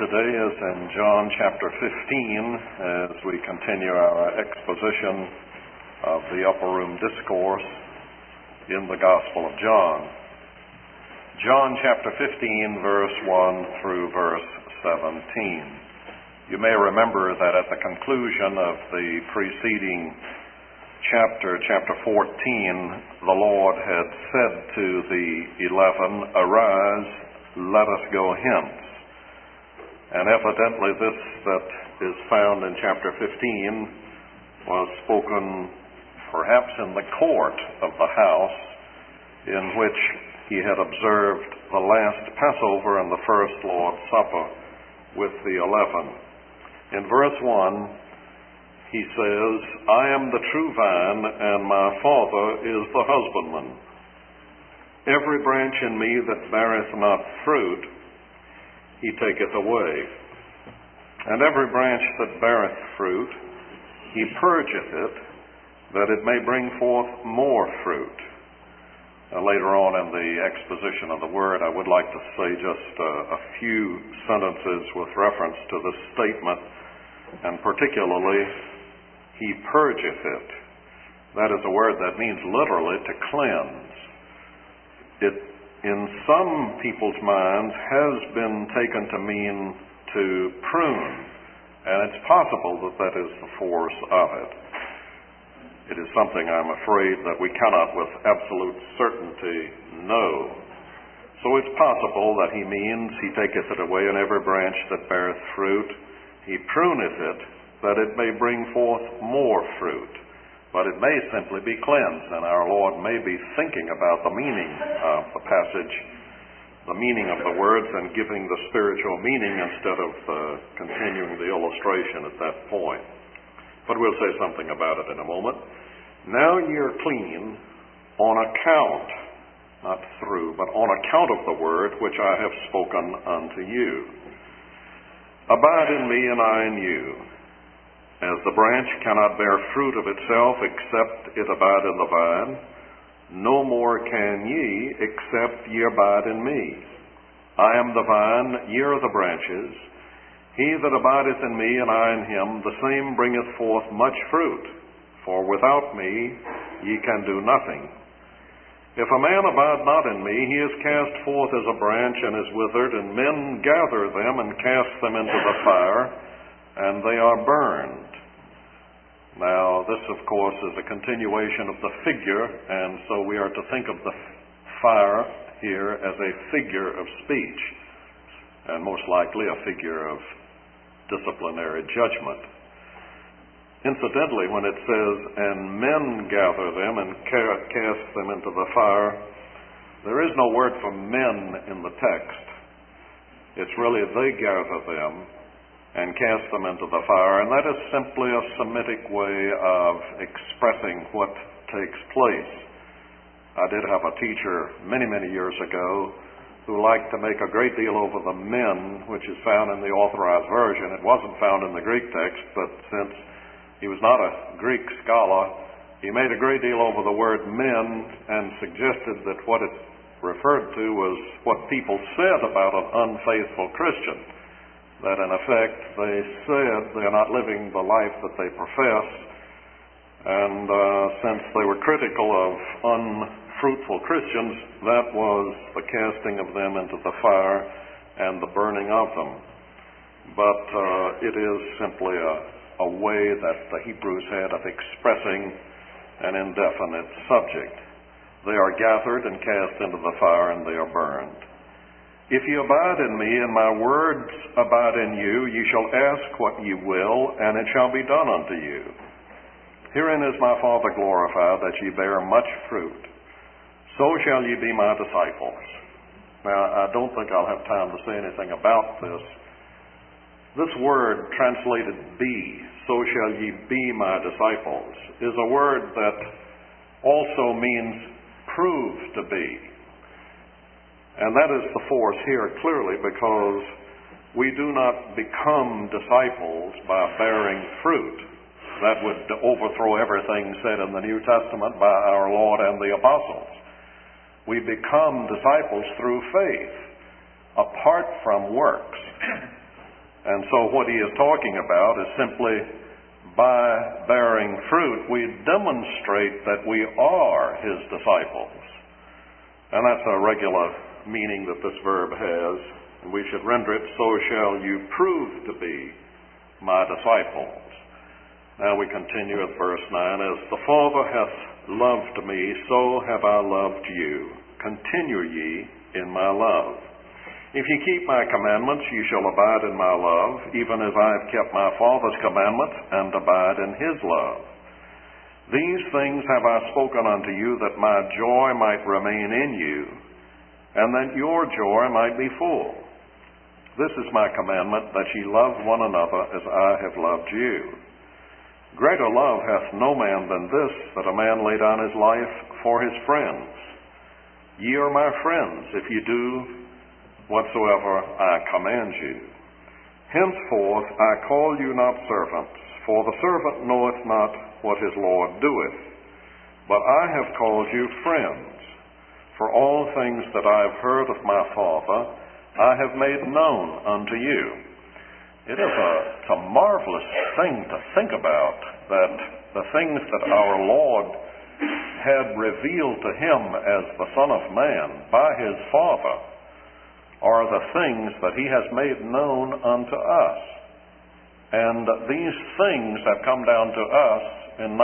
today is in John chapter 15 as we continue our exposition of the Upper Room Discourse in the Gospel of John. John chapter 15, verse 1 through verse 17. You may remember that at the conclusion of the preceding chapter 14, the Lord had said to the 11, "Arise, let us go hence." And evidently this that is found in chapter 15 was spoken perhaps in the court of the house in which he had observed the last Passover and the first Lord's Supper with the 11. In verse 1, he says, "I am the true vine, and my Father is the husbandman. Every branch in me that beareth not fruit, he taketh away. And every branch that beareth fruit, he purgeth it, that it may bring forth more fruit." Later on in the exposition of the Word, I would like to say just a few sentences with reference to this statement, and particularly, he purgeth it. That is a word that means literally to cleanse. It, in some people's minds, has been taken to mean to prune, and it's possible that that is the force of it. It is something, I'm afraid, that we cannot with absolute certainty know. So it's possible that he means, he taketh it away, and every branch that beareth fruit, he pruneth it, that it may bring forth more fruit. But it may simply be cleansed, and our Lord may be thinking about the meaning of the passage, the meaning of the words, and giving the spiritual meaning instead of continuing the illustration at that point. But we'll say something about it in a moment. "Now ye are clean on account," not through, but on account of the word which I have spoken unto you. "Abide in me, and I in you. As the branch cannot bear fruit of itself except it abide in the vine, no more can ye except ye abide in me. I am the vine, ye are the branches. He that abideth in me, and I in him, the same bringeth forth much fruit. For without me ye can do nothing. If a man abide not in me, he is cast forth as a branch and is withered, and men gather them and cast them into the fire, and they are burned." Now, this, of course, is a continuation of the figure, and so we are to think of the fire here as a figure of speech, and most likely a figure of disciplinary judgment. Incidentally, when it says, "and men gather them and cast them into the fire," there is no word for men in the text. It's really they gather them and cast them into the fire, and that is simply a Semitic way of expressing what takes place. I did have a teacher many years ago who liked to make a great deal over the men, which is found in the Authorized Version. It wasn't found in the Greek text, but since he was not a Greek scholar, he made a great deal over the word men and suggested that what it referred to was what people said about an unfaithful Christian. That in effect they said they're not living the life that they profess, and since they were critical of unfruitful Christians, that was the casting of them into the fire and the burning of them. But it is simply a way that the Hebrews had of expressing an indefinite subject. They are gathered and cast into the fire, and they are burned. "If ye abide in me, and my words abide in you, ye shall ask what ye will, and it shall be done unto you. Herein is my Father glorified, that ye bear much fruit. So shall ye be my disciples." Now, I don't think I'll have time to say anything about this. This word translated "be," "so shall ye be my disciples," is a word that also means "prove to be." And that is the force here clearly, because we do not become disciples by bearing fruit. That would overthrow everything said in the New Testament by our Lord and the apostles. We become disciples through faith, apart from works. And so what he is talking about is simply by bearing fruit, we demonstrate that we are his disciples. And that's a regular meaning that this verb has. And we should render it, so shall you prove to be my disciples. Now we continue with verse 9. As the Father hath loved me, so have I loved you. Continue ye in my love. If ye keep my commandments, ye shall abide in my love, even as I have kept my Father's commandments, and abide in his love. These things have I spoken unto you, that my joy might remain in you, and that your joy might be full. This is my commandment, that ye love one another as I have loved you. Greater love hath no man than this, that a man lay down his life for his friends. Ye are my friends, if ye do whatsoever I command you. Henceforth I call you not servants, for the servant knoweth not what his Lord doeth. But I have called you friends, for all things that I have heard of my Father I have made known unto you. It is a marvelous thing to think about, that the things that our Lord had revealed to him as the Son of Man by his Father are the things that he has made known unto us. And these things have come down to us in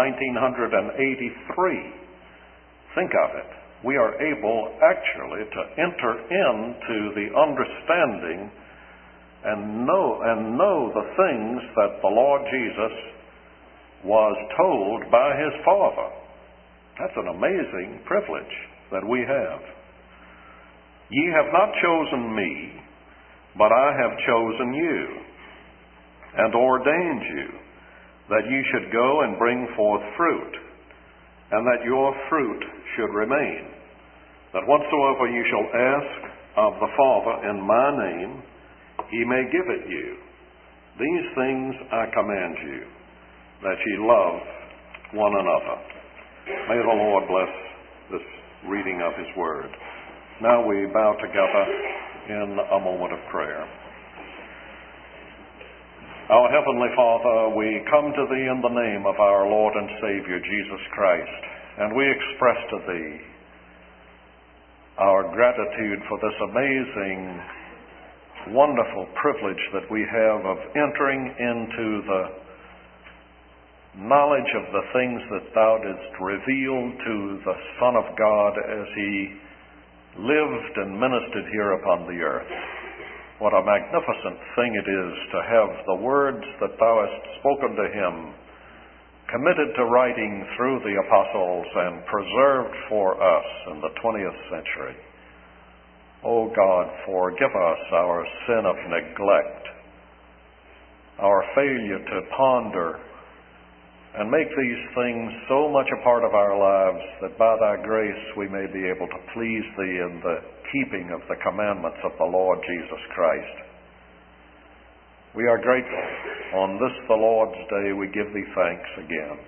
1983. Think of it. We are able actually to enter into the understanding and know the things that the Lord Jesus was told by his Father. That's an amazing privilege that we have. Ye have not chosen me, but I have chosen you, and ordained you, that ye should go and bring forth fruit, and that your fruit should remain, that whatsoever ye shall ask of the Father in my name, he may give it you. These things I command you, that ye love one another. May the Lord bless this reading of his word. Now we bow together in a moment of prayer. Our Heavenly Father, we come to Thee in the name of our Lord and Savior, Jesus Christ, and we express to Thee our gratitude for this amazing, wonderful privilege that we have of entering into the knowledge of the things that Thou didst reveal to the Son of God as He lived and ministered here upon the earth. What a magnificent thing it is to have the words that Thou hast spoken to him committed to writing through the apostles and preserved for us in the 20th century. O God, forgive us our sin of neglect, our failure to ponder and make these things so much a part of our lives that by Thy grace we may be able to please Thee in the keeping of the commandments of the Lord Jesus Christ. We are grateful. On this, the Lord's Day, we give Thee thanks again.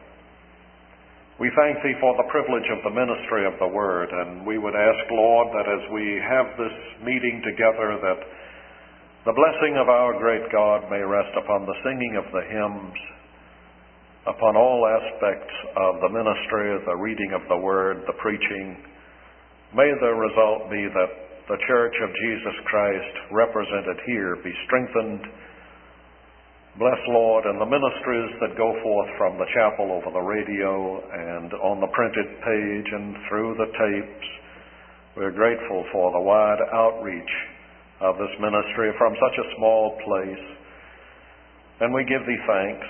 We thank Thee for the privilege of the ministry of the Word, and we would ask, Lord, that as we have this meeting together, that the blessing of our great God may rest upon the singing of the hymns, upon all aspects of the ministry, the reading of the Word, the preaching. May the result be that the Church of Jesus Christ represented here be strengthened. Bless, Lord, and the ministries that go forth from the chapel over the radio and on the printed page and through the tapes. We're grateful for the wide outreach of this ministry from such a small place, and we give Thee thanks.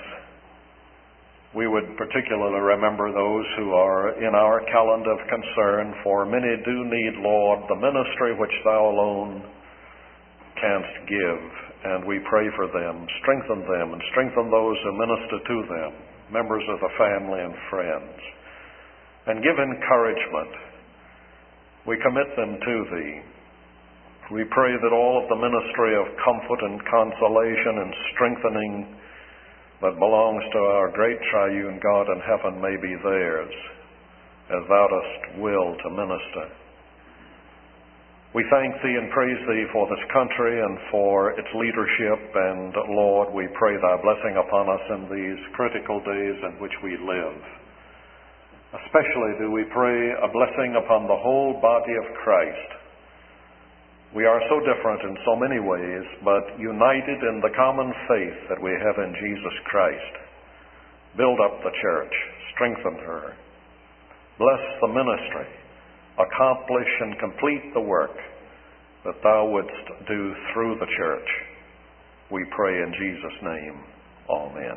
We would particularly remember those who are in our calendar of concern, for many do need, Lord, the ministry which Thou alone canst give, and we pray for them. Strengthen them and strengthen those who minister to them, members of the family and friends, and give encouragement. We commit them to Thee. We pray that all of the ministry of comfort and consolation and strengthening that belongs to our great triune God in heaven may be theirs, as Thou dost will to minister. We thank Thee and praise Thee for this country and for its leadership, and Lord, we pray Thy blessing upon us in these critical days in which we live. Especially do we pray a blessing upon the whole body of Christ. We are so different in so many ways, but united in the common faith that we have in Jesus Christ. Build up the church, strengthen her, bless the ministry, accomplish and complete the work that Thou wouldst do through the church. We pray in Jesus' name. Amen.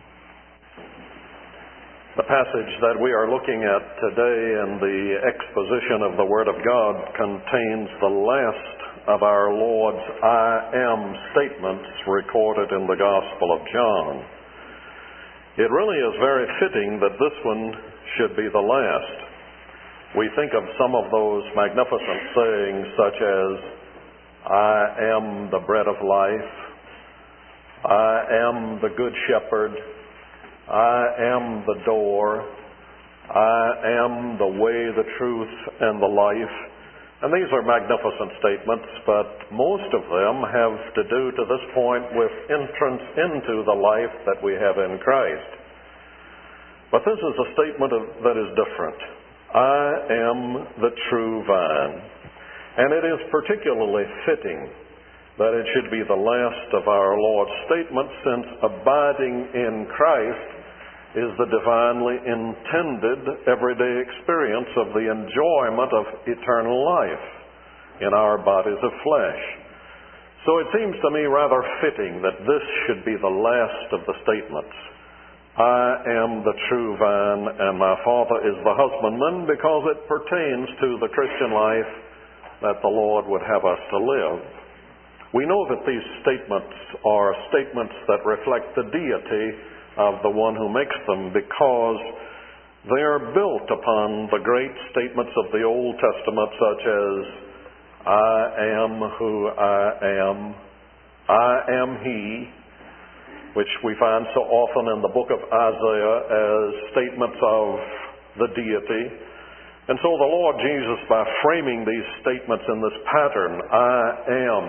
The passage that we are looking at today in the exposition of the Word of God contains the last of our Lord's I am statements recorded in the Gospel of John. It really is very fitting that this one should be the last. We think of some of those magnificent sayings such as, I am the bread of life, I am the good shepherd, I am the door, I am the way, the truth, and the life. And these are magnificent statements, but most of them have to do to this point with entrance into the life that we have in Christ. But this is a statement that is different. I am the true vine. And it is particularly fitting that it should be the last of our Lord's statements, since abiding in Christ is the divinely intended everyday experience of the enjoyment of eternal life in our bodies of flesh. So it seems to me rather fitting that this should be the last of the statements. I am the true vine, and my Father is the husbandman, because it pertains to the Christian life that the Lord would have us to live. We know that these statements are statements that reflect the deity of the one who makes them, because they are built upon the great statements of the Old Testament, such as, I am who I am He, which we find so often in the book of Isaiah as statements of the deity. And so the Lord Jesus, by framing these statements in this pattern, I am,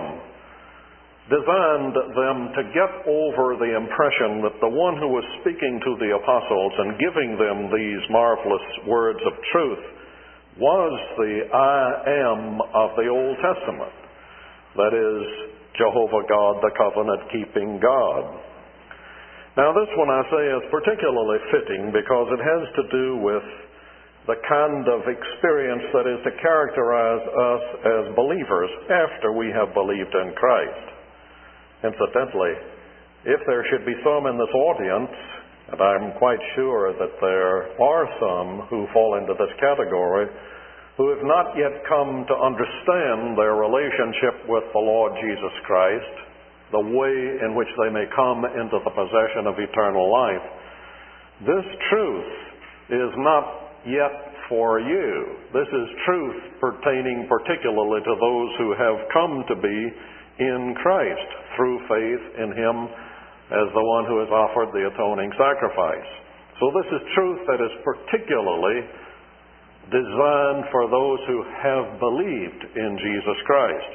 designed them to get over the impression that the one who was speaking to the apostles and giving them these marvelous words of truth was the I am of the Old Testament. That is, Jehovah God, the covenant-keeping God. Now this one, I say, is particularly fitting because it has to do with the kind of experience that is to characterize us as believers after we have believed in Christ. Incidentally, if there should be some in this audience, and I'm quite sure that there are some who fall into this category, who have not yet come to understand their relationship with the Lord Jesus Christ, the way in which they may come into the possession of eternal life, this truth is not yet for you. This is truth pertaining particularly to those who have come to be in Christ through faith in Him as the one who has offered the atoning sacrifice. So this is truth that is particularly designed for those who have believed in Jesus Christ.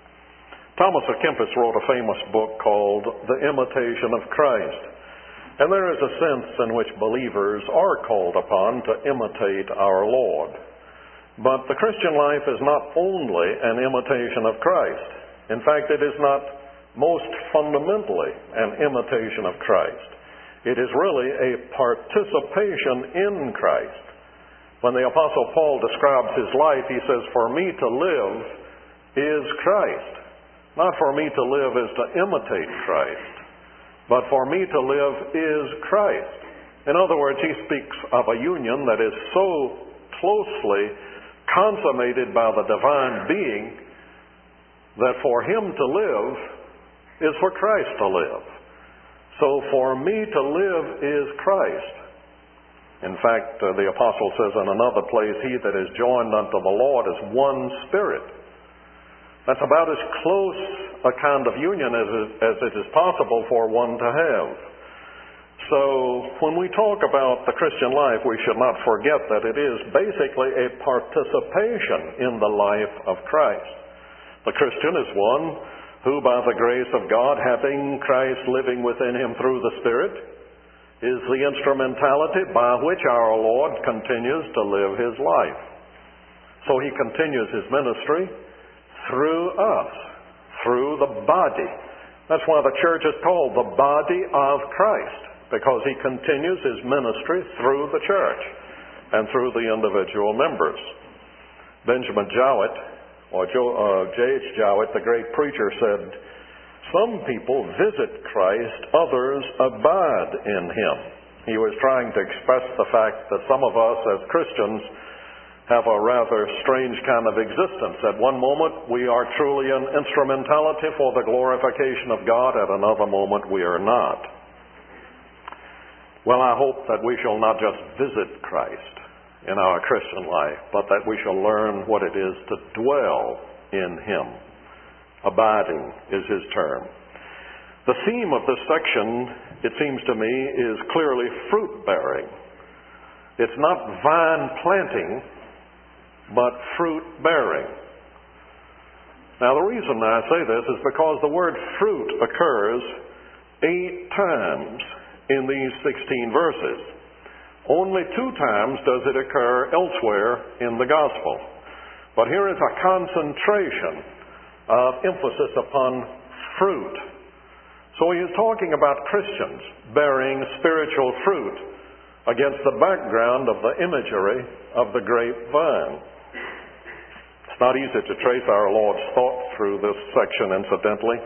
Thomas à Kempis wrote a famous book called The Imitation of Christ. And there is a sense in which believers are called upon to imitate our Lord. But the Christian life is not only an imitation of Christ. In fact, it is not most fundamentally an imitation of Christ. It is really a participation in Christ. When the Apostle Paul describes his life, he says, for me to live is Christ. Not for me to live is to imitate Christ, but for me to live is Christ. In other words, he speaks of a union that is so closely consummated by the divine being that for him to live is for Christ to live. So for me to live is Christ. In fact, the apostle says in another place, he that is joined unto the Lord is one spirit. That's about as close a kind of union as it is possible for one to have. So when we talk about the Christian life, we should not forget that it is basically a participation in the life of Christ. The Christian is one who, by the grace of God, having Christ living within him through the Spirit, is the instrumentality by which our Lord continues to live his life. So he continues his ministry through us, through the body. That's why the church is called the body of Christ, because he continues his ministry through the church and through the individual members. Benjamin Jowett, or J.H. Jowett, the great preacher, said, "Some people visit Christ, others abide in him." He was trying to express the fact that some of us as Christians have a rather strange kind of existence. At one moment, we are truly an instrumentality for the glorification of God. At another moment, we are not. Well, I hope that we shall not just visit Christ in our Christian life, but that we shall learn what it is to dwell in him. Abiding is his term. The theme of this section, it seems to me, is clearly fruit-bearing. It's not vine planting, but fruit-bearing. Now, the reason I say this is because the word fruit occurs 8 times in these 16 verses. Only 2 times does it occur elsewhere in the Gospel. But here is a concentration of emphasis upon fruit. So he is talking about Christians bearing spiritual fruit against the background of the imagery of the grapevine. It's not easy to trace our Lord's thought through this section, incidentally.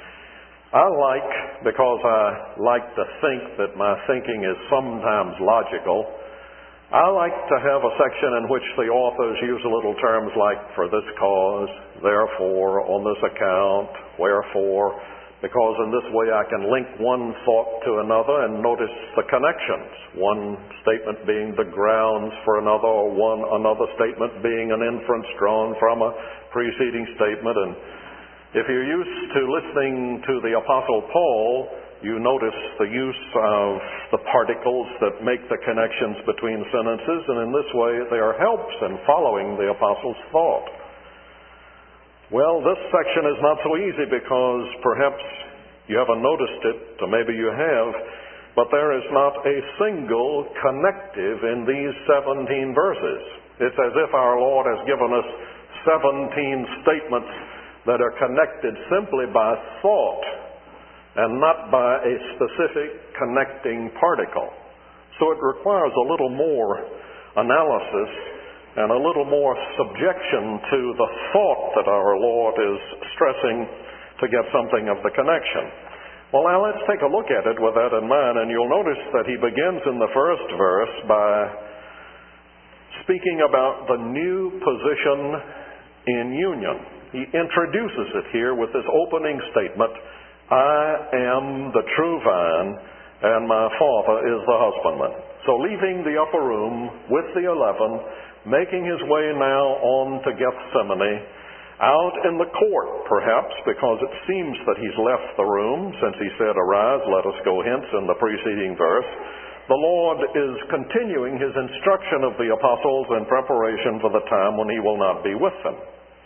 Because I like to think that my thinking is sometimes logical, I like to have a section in which the authors use little terms like "for this cause," "therefore," "on this account," "wherefore," because in this way I can link one thought to another and notice the connections. One statement being the grounds for another, or another statement being an inference drawn from a preceding statement. And if you're used to listening to the Apostle Paul, you notice the use of the particles that make the connections between sentences, and in this way they are helps in following the Apostle's thought. Well, this section is not so easy because perhaps you haven't noticed it, or maybe you have, but there is not a single connective in these 17 verses. It's as if our Lord has given us 17 statements that are connected simply by thought and not by a specific connecting particle. So it requires a little more analysis and a little more subjection to the thought that our Lord is stressing to get something of the connection. Well, now let's take a look at it with that in mind, and you'll notice that he begins in the first verse by speaking about the new position in union. He introduces it here with this opening statement, "I am the true vine, and my Father is the husbandman." So leaving the upper room with the 11, making his way now on to Gethsemane, out in the court perhaps, because it seems that he's left the room since he said, "Arise, let us go hence," in the preceding verse. The Lord is continuing his instruction of the apostles in preparation for the time when he will not be with them.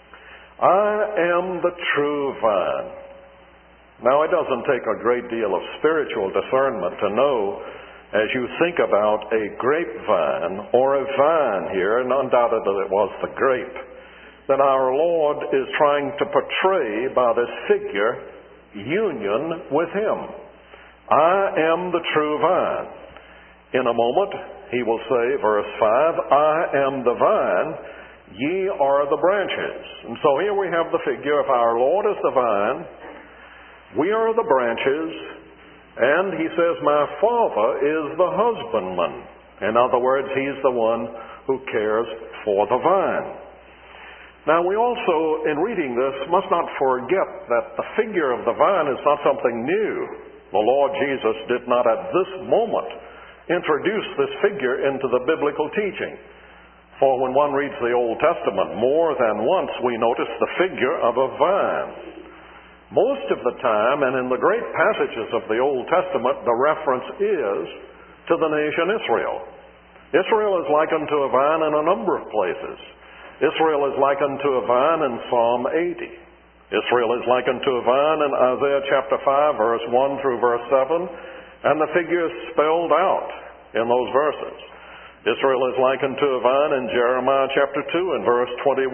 I am the true vine. Now, it doesn't take a great deal of spiritual discernment to know, as you think about a grapevine or a vine here, and undoubtedly it was the grape, that our Lord is trying to portray by this figure union with him. I am the true vine. In a moment, he will say, verse 5, "I am the vine, ye are the branches." And so here we have the figure of our Lord as the vine, we are the branches, and he says, "My Father is the husbandman." In other words, he's the one who cares for the vine. Now, we also, in reading this, must not forget that the figure of the vine is not something new. The Lord Jesus did not at this moment introduce this figure into the biblical teaching. For when one reads the Old Testament, more than once we notice the figure of a vine. Most of the time, and in the great passages of the Old Testament, the reference is to the nation Israel. Israel is likened to a vine in a number of places. Israel is likened to a vine in Psalm 80. Israel is likened to a vine in Isaiah chapter 5, verse 1 through verse 7, and the figure is spelled out in those verses. Israel is likened to a vine in Jeremiah chapter 2 and verse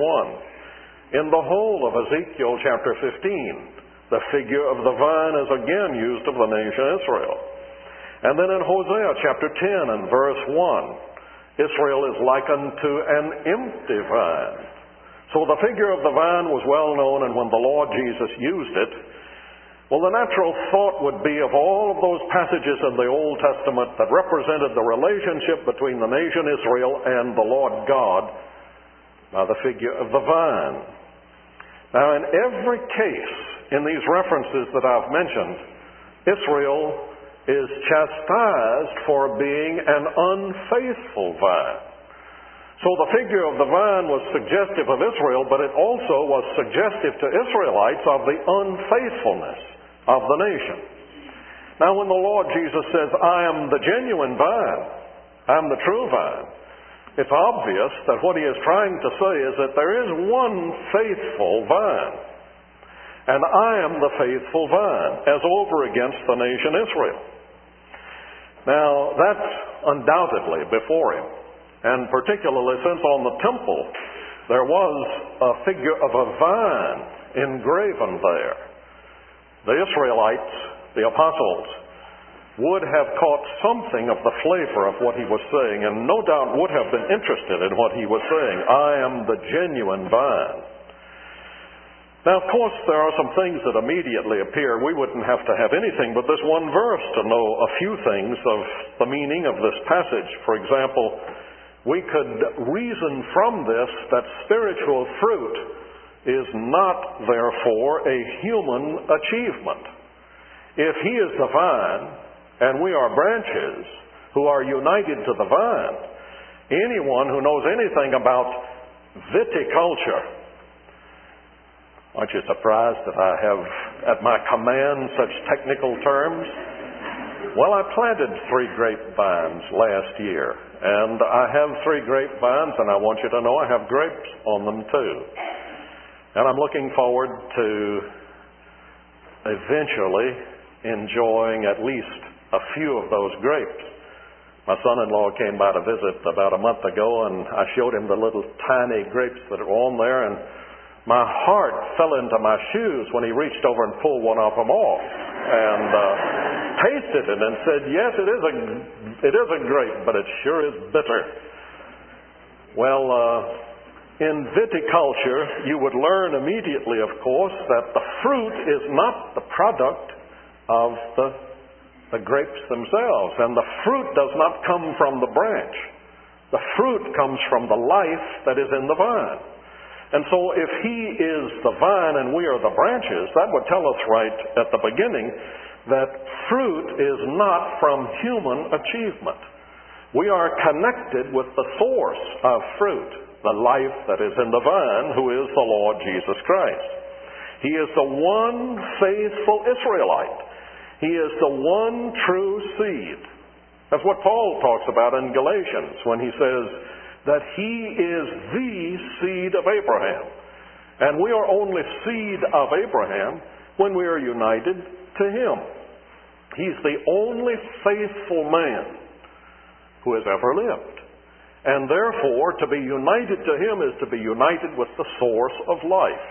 21. In the whole of Ezekiel chapter 15, the figure of the vine is again used of the nation Israel. And then in Hosea chapter 10 and verse 1, Israel is likened to an empty vine. So the figure of the vine was well known, and when the Lord Jesus used it, well, the natural thought would be of all of those passages in the Old Testament that represented the relationship between the nation Israel and the Lord God, by the figure of the vine. Now, in every case in these references that I've mentioned, Israel is chastised for being an unfaithful vine. So the figure of the vine was suggestive of Israel, but it also was suggestive to Israelites of the unfaithfulness of the nation. Now, when the Lord Jesus says, I am the genuine vine, I am the true vine, it's obvious that what he is trying to say is that there is one faithful vine, and I am the faithful vine, as over against the nation Israel. Now, that's undoubtedly before him. And particularly since on the temple there was a figure of a vine engraven there. The Israelites, the apostles, would have caught something of the flavor of what he was saying, and no doubt would have been interested in what he was saying. I am the genuine vine. Now, of course, there are some things that immediately appear. We wouldn't have to have anything but this one verse to know a few things of the meaning of this passage. For example, we could reason from this that spiritual fruit is not, therefore, a human achievement. If he is the vine, and we are branches who are united to the vine, anyone who knows anything about viticulture, aren't you surprised that I have at my command such technical terms? Well, I planted 3 grapevines last year, and I have 3 grapevines, and I want you to know I have grapes on them too. And I'm looking forward to eventually enjoying at least a few of those grapes. My son-in-law came by to visit about a month ago, and I showed him the little tiny grapes that are on there, and my heart fell into my shoes when he reached over and pulled one of them off and tasted it and said, yes, it is a grape, but it sure is bitter. Well, in viticulture, you would learn immediately, of course, that the fruit is not the product of the grapes themselves, and the fruit does not come from the branch. The fruit comes from the life that is in the vine. And so if he is the vine and we are the branches, that would tell us right at the beginning that fruit is not from human achievement. We are connected with the source of fruit, the life that is in the vine, who is the Lord Jesus Christ. He is the one faithful Israelite. He is the one true seed. That's what Paul talks about in Galatians when he says that he is the seed of Abraham. And we are only seed of Abraham when we are united to him. He's the only faithful man who has ever lived. And therefore, to be united to him is to be united with the source of life.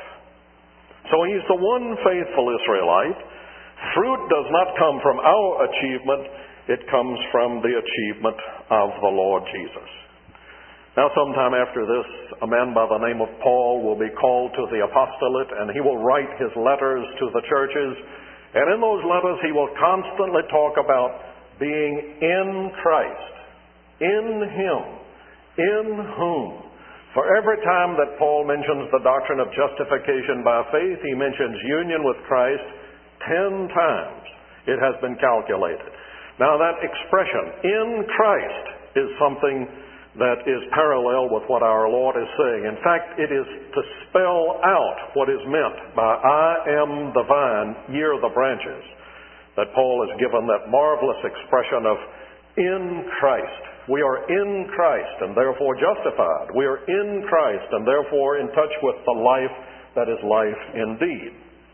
So he's the one faithful Israelite. Fruit does not come from our achievement. It comes from the achievement of the Lord Jesus. Now, sometime after this, a man by the name of Paul will be called to the apostolate, and he will write his letters to the churches. And in those letters, he will constantly talk about being in Christ, in him, in whom. For every time that Paul mentions the doctrine of justification by faith, he mentions union with Christ 10 times. It has been calculated. Now, that expression, in Christ, is something that is parallel with what our Lord is saying. In fact, it is to spell out what is meant by I am the vine, ye are the branches, that Paul has given that marvelous expression of in Christ. We are in Christ and therefore justified. We are in Christ and therefore in touch with the life that is life indeed.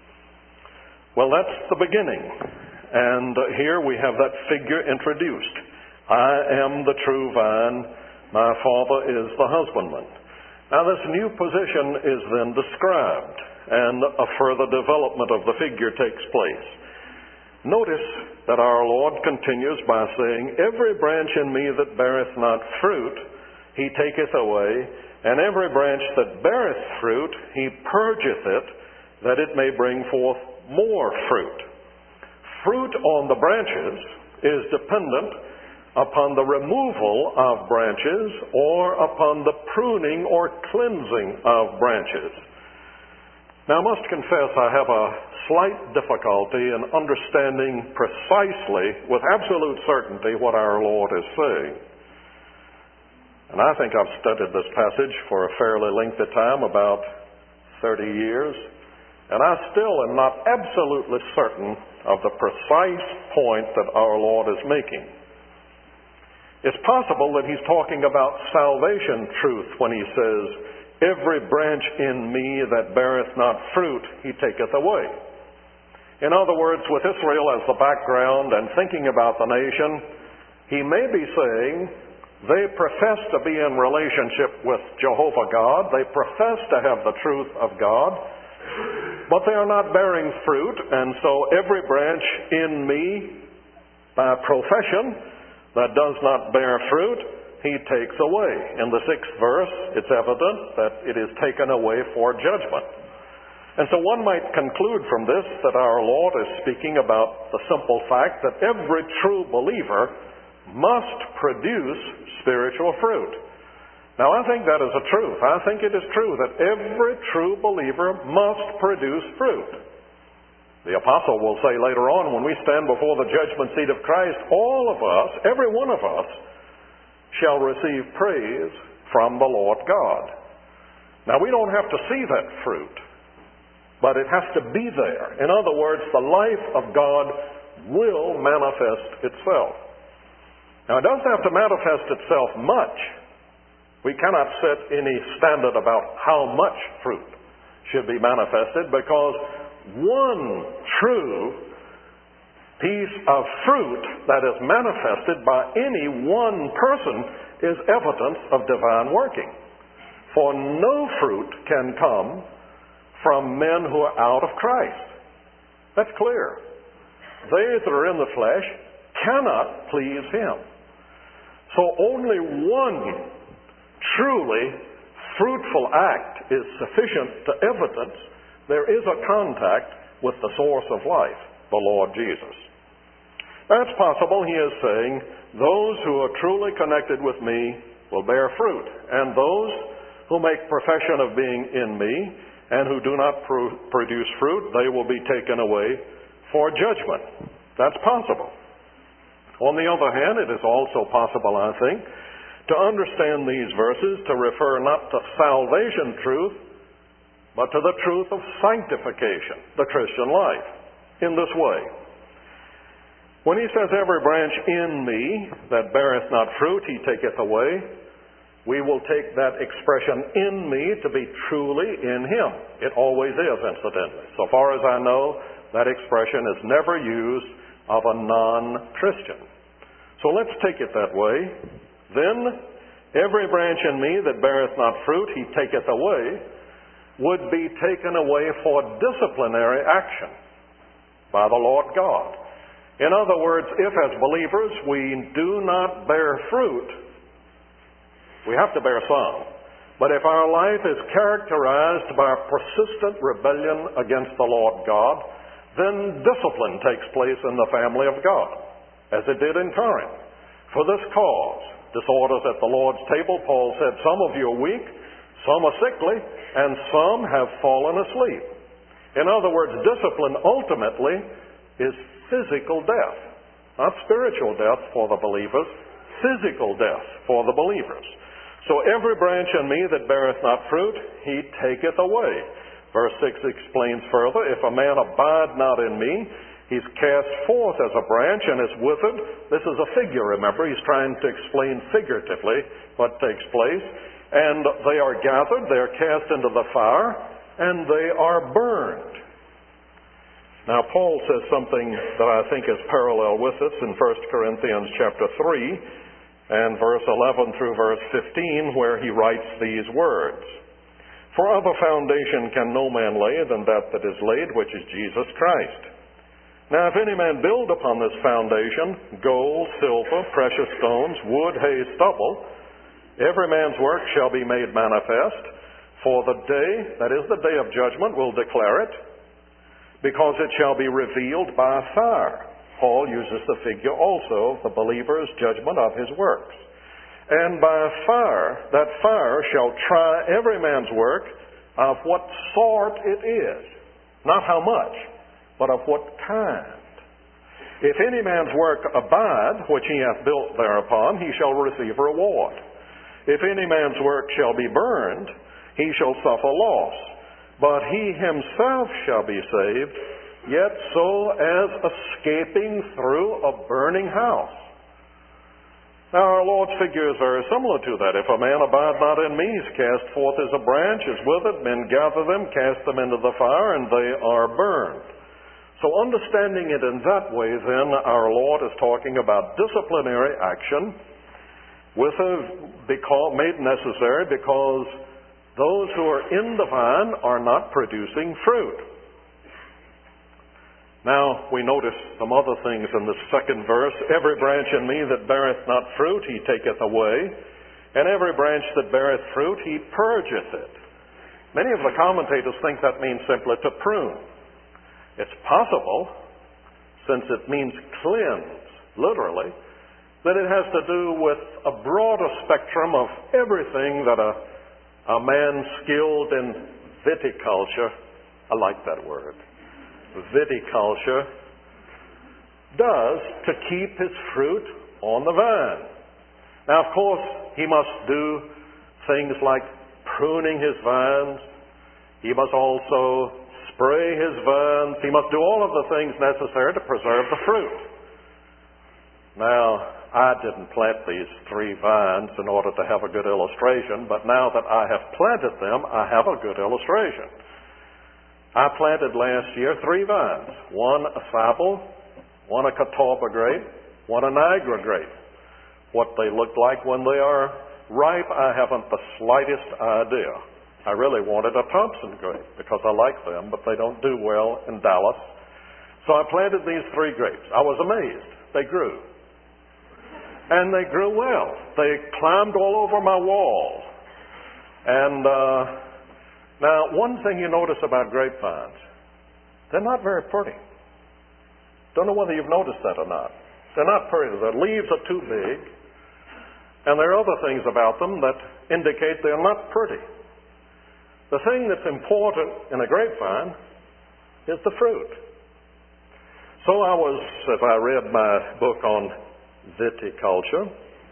Well, that's the beginning. And here we have that figure introduced. I am the true vine, my Father is the husbandman. Now this new position is then described, and a further development of the figure takes place. Notice that our Lord continues by saying, every branch in me that beareth not fruit, he taketh away, and every branch that beareth fruit, he purgeth it, that it may bring forth more fruit. Fruit on the branches is dependent upon the removal of branches or upon the pruning or cleansing of branches. Now, I must confess I have a slight difficulty in understanding precisely, with absolute certainty, what our Lord is saying. And I think I've studied this passage for a fairly lengthy time, about 30 years, and I still am not absolutely certain of the precise point that our Lord is making. It's possible that he's talking about salvation truth when he says, every branch in me that beareth not fruit, he taketh away. In other words, with Israel as the background and thinking about the nation, he may be saying they profess to be in relationship with Jehovah God. They profess to have the truth of God, but they are not bearing fruit, and so every branch in me, by profession, that does not bear fruit, he takes away. In the 6th verse, it's evident that it is taken away for judgment. And so one might conclude from this that our Lord is speaking about the simple fact that every true believer must produce spiritual fruit. Now, I think that is a truth. I think it is true that every true believer must produce fruit. The apostle will say later on, when we stand before the judgment seat of Christ, all of us, every one of us, shall receive praise from the Lord God. Now, we don't have to see that fruit, but it has to be there. In other words, the life of God will manifest itself. Now, it doesn't have to manifest itself much. We cannot set any standard about how much fruit should be manifested, because one true piece of fruit that is manifested by any one person is evidence of divine working. For no fruit can come from men who are out of Christ. That's clear. They that are in the flesh cannot please Him. So only one truly fruitful act is sufficient to evidence there is a contact with the source of life, the Lord Jesus. That's possible, he is saying, those who are truly connected with me will bear fruit, and those who make profession of being in me and who do not produce fruit, they will be taken away for judgment. That's possible. On the other hand, it is also possible, I think, to understand these verses to refer not to salvation truth, but to the truth of sanctification, the Christian life, in this way. When he says, every branch in me that beareth not fruit, he taketh away, we will take that expression in me to be truly in him. It always is, incidentally. So far as I know, that expression is never used of a non-Christian. So let's take it that way. Then, every branch in me that beareth not fruit, he taketh away, would be taken away for disciplinary action by the Lord God. In other words, if as believers we do not bear fruit, we have to bear some. But if our life is characterized by persistent rebellion against the Lord God, then discipline takes place in the family of God, as it did in Corinth. For this cause, disorders at the Lord's table, Paul said, some of you are weak, some are sickly, and some have fallen asleep. In other words, discipline ultimately is physical death. Not spiritual death for the believers, physical death for the believers. So every branch in me that beareth not fruit, he taketh away. Verse 6 explains further, if a man abide not in me, he's cast forth as a branch and is withered. This is a figure, remember. He's trying to explain figuratively what takes place. And they are gathered, they are cast into the fire, and they are burned. Now, Paul says something that I think is parallel with this in 1 Corinthians chapter 3 and verse 11 through verse 15, where he writes these words. For other foundation can no man lay than that is laid, which is Jesus Christ. Now, if any man build upon this foundation, gold, silver, precious stones, wood, hay, stubble, every man's work shall be made manifest, for the day, that is the day of judgment, will declare it, because it shall be revealed by fire. Paul uses the figure also of the believer's judgment of his works. And by fire, that fire shall try every man's work of what sort it is. Not how much, but of what kind. If any man's work abide, which he hath built thereupon, he shall receive a reward. If any man's work shall be burned, he shall suffer loss. But he himself shall be saved, yet so as escaping through a burning house. Now our Lord's figure is very similar to that. If a man abide not in me, he is cast forth as a branch, is withered, men gather them, cast them into the fire, and they are burned. So understanding it in that way, then, our Lord is talking about disciplinary action made necessary because those who are in the vine are not producing fruit. Now, we notice some other things in the second verse. Every branch in me that beareth not fruit, he taketh away. And every branch that beareth fruit, he purgeth it. Many of the commentators think that means simply to prune. It's possible, since it means cleanse, literally, that it has to do with a broader spectrum of everything that a man skilled in viticulture, I like that word, viticulture, does to keep his fruit on the vine. Now, of course, he must do things like pruning his vines. He must also spray his vines. He must do all of the things necessary to preserve the fruit. Now, I didn't plant these 3 vines in order to have a good illustration, but now that I have planted them, I have a good illustration. I planted last year 3 vines. One a Fable, one a Catawba grape, one a Niagara grape. What they look like when they are ripe, I haven't the slightest idea. I really wanted a Thompson grape because I like them, but they don't do well in Dallas. So I planted these 3 grapes. I was amazed. They grew. And they grew well. They climbed all over my wall. And now, one thing you notice about grapevines, they're not very pretty. Don't know whether you've noticed that or not. They're not pretty. The leaves are too big. And there are other things about them that indicate they're not pretty. The thing that's important in a grapevine is the fruit. So if I read my book on viticulture,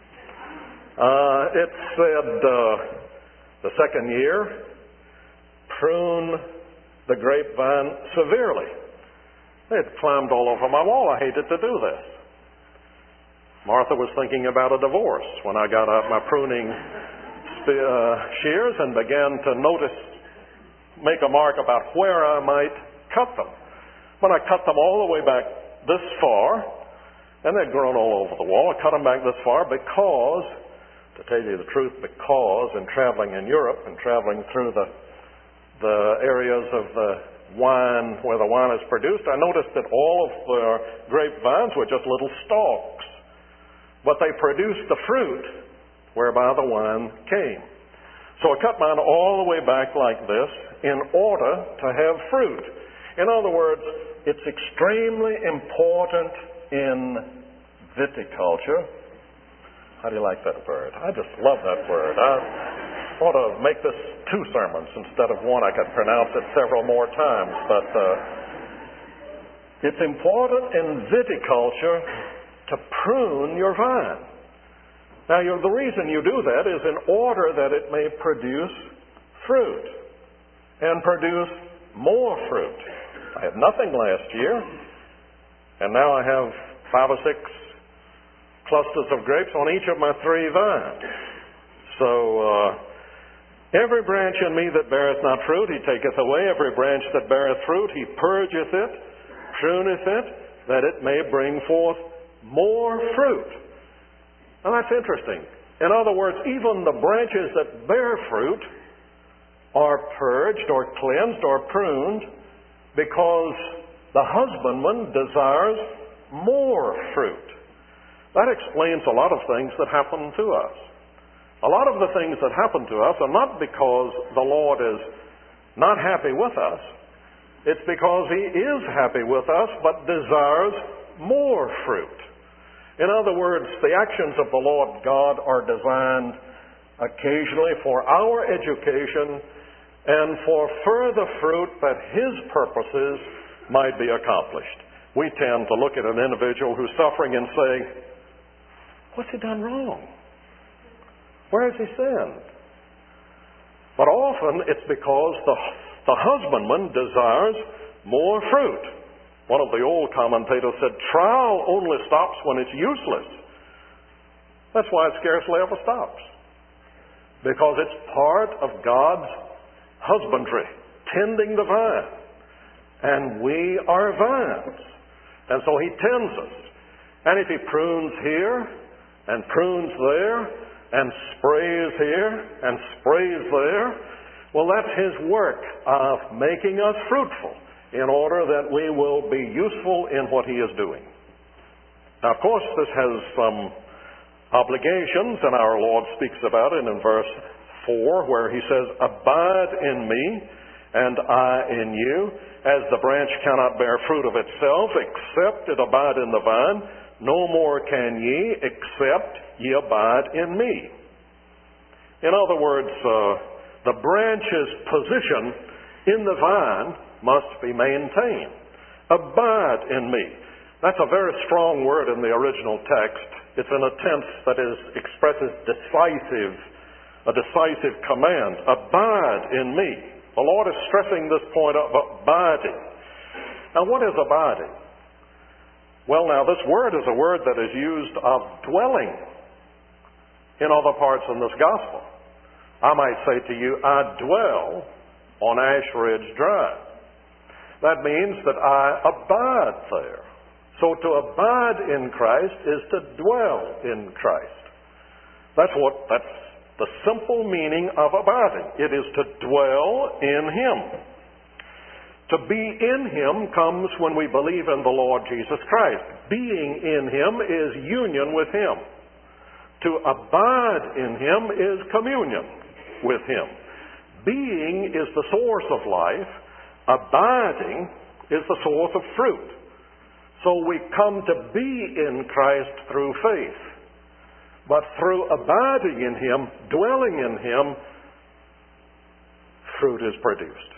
it said the second year, prune the grapevine severely. It climbed all over my wall. I hated to do this. Martha was thinking about a divorce when I got out my pruning shears and began to make a mark about where I might cut them. When I cut them all the way back this far, and they'd grown all over the wall, I cut them back this far because, to tell you the truth, because in traveling in Europe and traveling through the areas of the wine where the wine is produced, I noticed that all of the grapevines were just little stalks. But they produced the fruit whereby the wine came. So I cut mine all the way back like this in order to have fruit. In other words, it's extremely important in viticulture. How do you like that word? I just love that word. I ought to make this 2 sermons instead of 1. I could pronounce it several more times. But it's important in viticulture to prune your vine. Now, the reason you do that is in order that it may produce fruit and produce more fruit. I had nothing last year, and now I have 5 or 6 clusters of grapes on each of my 3 vines. So Every branch in me that beareth not fruit, he taketh away. Every branch that beareth fruit, he purgeth it, pruneth it, that it may bring forth more fruit. Now that's interesting. In other words, even the branches that bear fruit are purged or cleansed or pruned because the husbandman desires more fruit. That explains a lot of things that happen to us. A lot of the things that happen to us are not because the Lord is not happy with us. It's because He is happy with us but desires more fruit. In other words, the actions of the Lord God are designed occasionally for our education and for further fruit that His purposes might be accomplished. We tend to look at an individual who's suffering and say, "What's he done wrong? Where has he sinned?" But often it's because the husbandman desires more fruit. One of the old commentators said, "Trial only stops when it's useless." That's why it scarcely ever stops. Because it's part of God's husbandry, tending the vine. And we are vines. And so He tends us. And if He prunes here and prunes there and sprays here and sprays there, well, that's His work of making us fruitful in order that we will be useful in what He is doing. Now, of course, this has some obligations, and our Lord speaks about it in verse 4, where He says, "Abide in me, and I in you. As the branch cannot bear fruit of itself, except it abide in the vine, no more can ye, except ye abide in me." In other words, the branch's position in the vine must be maintained. Abide in me. That's a very strong word in the original text. It's in a tense that expresses a decisive command. Abide in me. The Lord is stressing this point of abiding. Now, what is abiding? Well, now, this word is a word that is used of dwelling in other parts in this gospel. I might say to you, "I dwell on Ash Ridge Drive." That means that I abide there. So to abide in Christ is to dwell in Christ. That's the simple meaning of abiding. It is to dwell in Him. To be in Him comes when we believe in the Lord Jesus Christ. Being in Him is union with Him. To abide in Him is communion with Him. Being is the source of life. Abiding is the source of fruit. So we come to be in Christ through faith. But through abiding in Him, dwelling in Him, fruit is produced.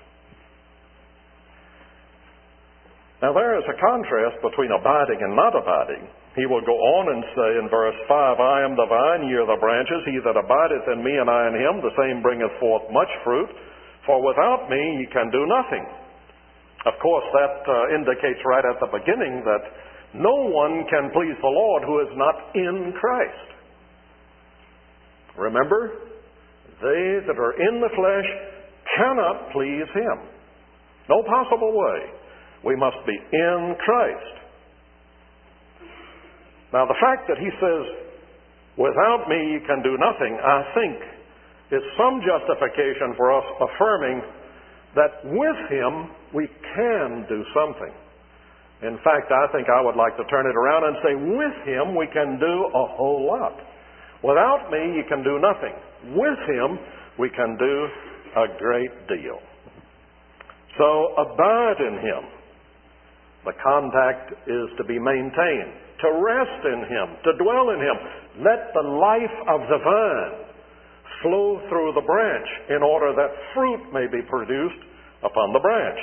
Now there is a contrast between abiding and not abiding. He will go on and say in verse 5, "I am the vine, ye are the branches. He that abideth in me and I in him, the same bringeth forth much fruit. For without me ye can do nothing." Of course, that indicates right at the beginning that no one can please the Lord who is not in Christ. Remember, they that are in the flesh cannot please Him. No possible way. We must be in Christ. Now, the fact that He says, "Without me you can do nothing," I think is some justification for us affirming that with Him we can do something. In fact, I think I would like to turn it around and say, with Him we can do a whole lot. Without me you can do nothing. With Him we can do a great deal. So abide in Him. The contact is to be maintained, to rest in Him, to dwell in Him. Let the life of the vine flow through the branch in order that fruit may be produced upon the branch.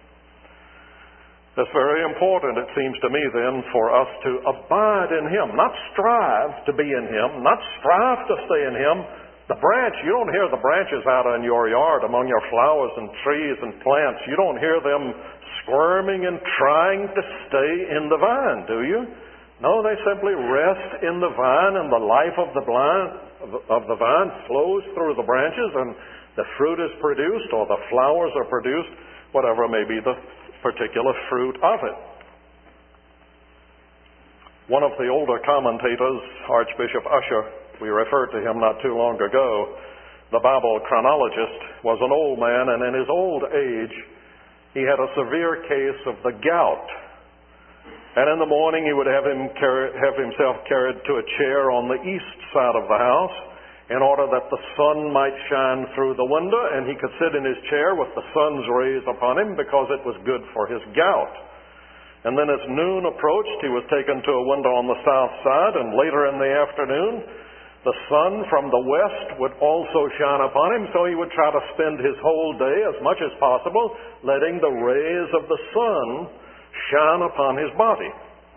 It's very important, it seems to me then, for us to abide in Him, not strive to be in Him, not strive to stay in Him. The branch, you don't hear the branches out in your yard among your flowers and trees and plants. You don't hear them squirming and trying to stay in the vine, do you? No, they simply rest in the vine, and the life of the vine flows through the branches, and the fruit is produced or the flowers are produced, whatever may be the particular fruit of it. One of the older commentators, Archbishop Usher, we referred to him not too long ago, the Bible chronologist, was an old man, and in his old age, he had a severe case of the gout. And in the morning, he would have himself carried to a chair on the east side of the house in order that the sun might shine through the window, and he could sit in his chair with the sun's rays upon him because it was good for his gout. And then as noon approached, he was taken to a window on the south side, and later in the afternoon, the sun from the west would also shine upon him, so he would try to spend his whole day as much as possible letting the rays of the sun shine upon his body.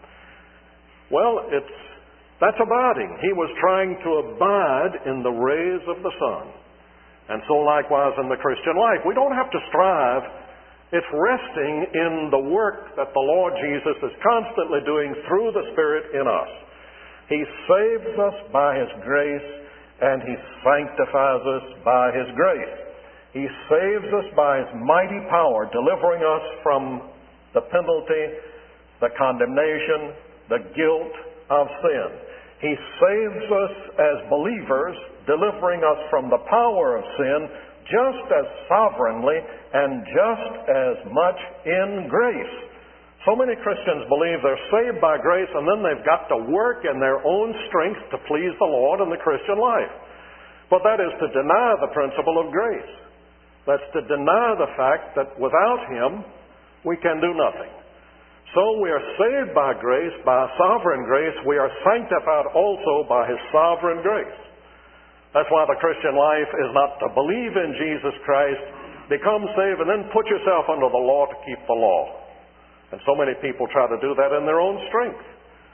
Well, that's abiding. He was trying to abide in the rays of the sun. And so likewise in the Christian life. We don't have to strive. It's resting in the work that the Lord Jesus is constantly doing through the Spirit in us. He saves us by His grace, and He sanctifies us by His grace. He saves us by His mighty power, delivering us from the penalty, the condemnation, the guilt of sin. He saves us as believers, delivering us from the power of sin just as sovereignly and just as much in grace. So many Christians believe they're saved by grace, and then they've got to work in their own strength to please the Lord in the Christian life. But that is to deny the principle of grace. That's to deny the fact that without Him, we can do nothing. So we are saved by grace, by sovereign grace. We are sanctified also by His sovereign grace. That's why the Christian life is not to believe in Jesus Christ, become saved, and then put yourself under the law to keep the law. And so many people try to do that in their own strength.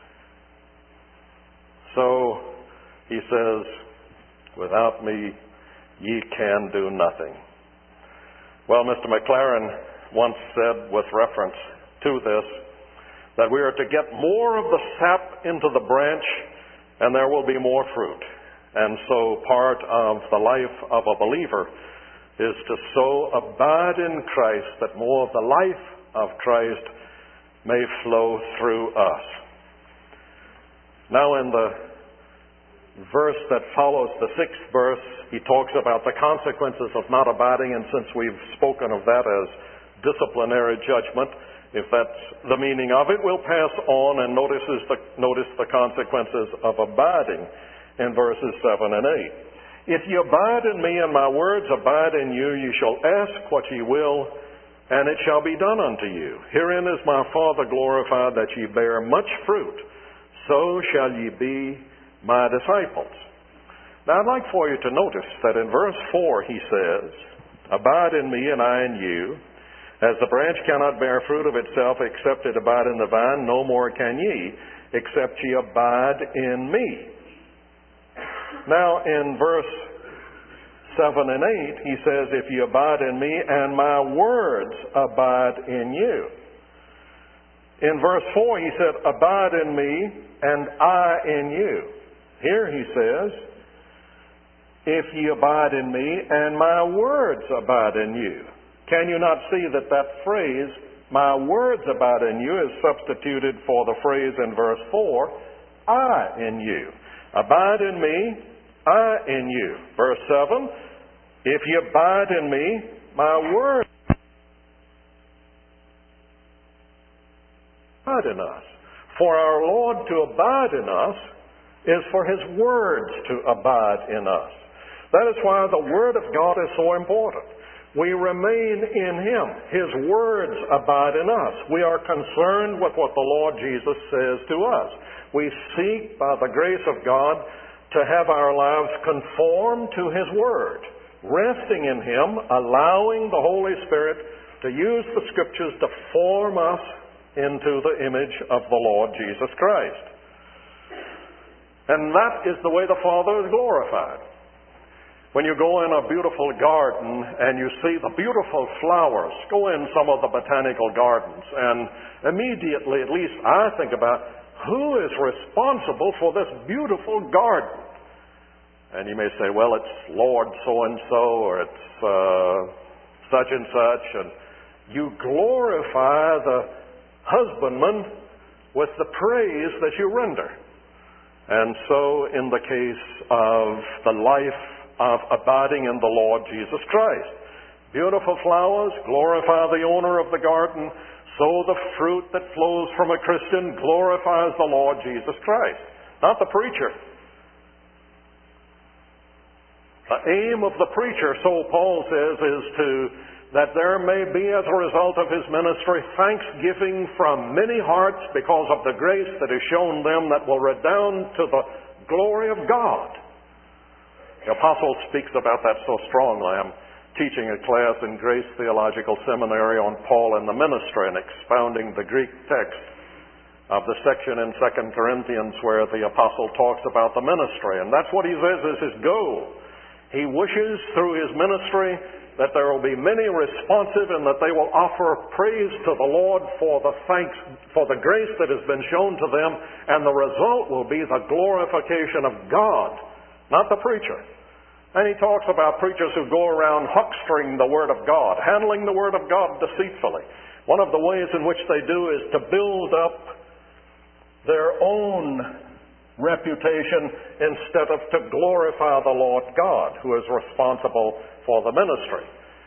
So he says, without me, ye can do nothing. Well, Mr. McLaren once said with reference to this, that we are to get more of the sap into the branch, and there will be more fruit. And so part of the life of a believer is to so abide in Christ that more of the life of Christ may flow through us. Now in the verse that follows, the 6th verse, he talks about the consequences of not abiding, and since we've spoken of that as disciplinary judgment, if that's the meaning of it, we'll pass on and notice the consequences of abiding in verses 7 and 8. If ye abide in me and my words abide in you, ye shall ask what ye will, and it shall be done unto you. Herein is my Father glorified, that ye bear much fruit. So shall ye be my disciples. Now I'd like for you to notice that in verse 4 he says, abide in me and I in you. As the branch cannot bear fruit of itself except it abide in the vine, no more can ye, except ye abide in me. Now in verse 7 and 8, he says, if ye abide in me and my words abide in you. In verse 4, he said, abide in me and I in you. Here he says, if ye abide in me and my words abide in you. Can you not see that that phrase, my words abide in you, is substituted for the phrase in verse 4, I in you. Abide in me, I in you. Verse 7, if ye abide in me, my words abide in us. For our Lord to abide in us is for His words to abide in us. That is why the Word of God is so important. We remain in Him. His words abide in us. We are concerned with what the Lord Jesus says to us. We seek, by the grace of God, to have our lives conform to His Word, resting in Him, allowing the Holy Spirit to use the Scriptures to form us into the image of the Lord Jesus Christ. And that is the way the Father is glorified. When you go in a beautiful garden and you see the beautiful flowers, go in some of the botanical gardens, and immediately, at least I think about, who is responsible for this beautiful garden? And you may say, well, it's Lord so-and-so, or it's such and such, and you glorify the husbandman with the praise that you render. And so in the case of the life of abiding in the Lord Jesus Christ, beautiful flowers glorify the owner of the garden, so the fruit that flows from a Christian glorifies the Lord Jesus Christ, not the preacher. The aim of the preacher, so Paul says, is that there may be, as a result of his ministry, thanksgiving from many hearts because of the grace that is shown them that will redound to the glory of God. The apostle speaks about that so strongly. I'm teaching a class in Grace Theological Seminary on Paul and the ministry and expounding the Greek text of the section in 2 Corinthians where the apostle talks about the ministry. And that's what he says is his goal. He wishes through his ministry that there will be many responsive and that they will offer praise to the Lord for the grace that has been shown to them, and the result will be the glorification of God, not the preacher. And he talks about preachers who go around huckstering the Word of God, handling the Word of God deceitfully. One of the ways in which they do is to build up their own reputation instead of to glorify the Lord God, who is responsible for the ministry.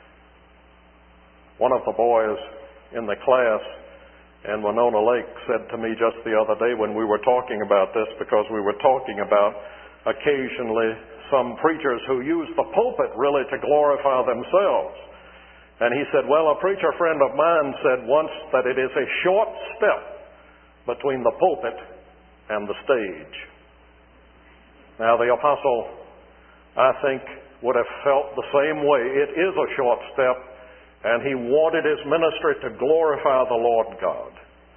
One of the boys in the class in Winona Lake said to me just the other day when we were talking about this, because we were talking about occasionally some preachers who use the pulpit really to glorify themselves. And he said, well, a preacher friend of mine said once that it is a short step between the pulpit and the stage. Now, the apostle, I think, would have felt the same way. It is a short step, and he wanted his ministry to glorify the Lord God.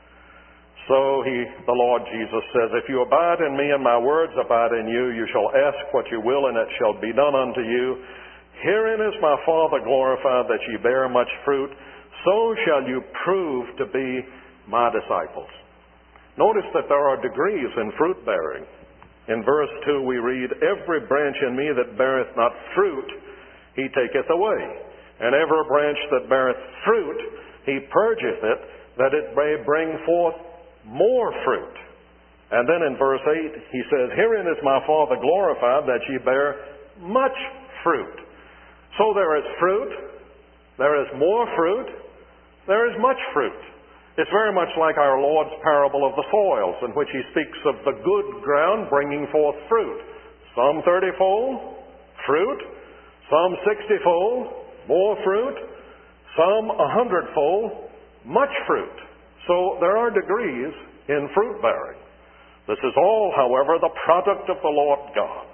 So the Lord Jesus says, if you abide in me and my words abide in you, you shall ask what you will, and it shall be done unto you. Herein is my Father glorified, that ye bear much fruit. So shall you prove to be my disciples. Notice that there are degrees in fruit bearing. In verse 2 we read, every branch in me that beareth not fruit, he taketh away. And every branch that beareth fruit, he purgeth it, that it may bring forth more fruit. And then in verse 8 he says, herein is my Father glorified, that ye bear much fruit. So there is fruit, there is more fruit, there is much fruit. It's very much like our Lord's parable of the soils, in which he speaks of the good ground bringing forth fruit. Some 30-fold fruit, some 60-fold, more fruit, some 100-fold, much fruit. So there are degrees in fruit bearing. This is all, however, the product of the Lord God.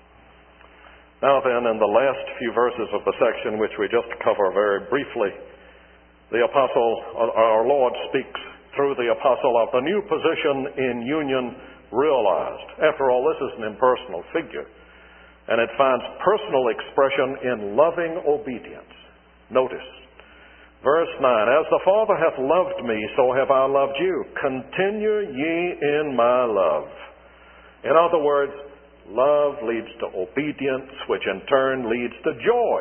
Now then, in the last few verses of the section, which we just cover very briefly, the apostle, our Lord, speaks through the apostle of the new position in union realized. After all, this is an impersonal figure, and it finds personal expression in loving obedience. Notice, verse 9, as the Father hath loved me, so have I loved you. Continue ye in my love. In other words, love leads to obedience, which in turn leads to joy.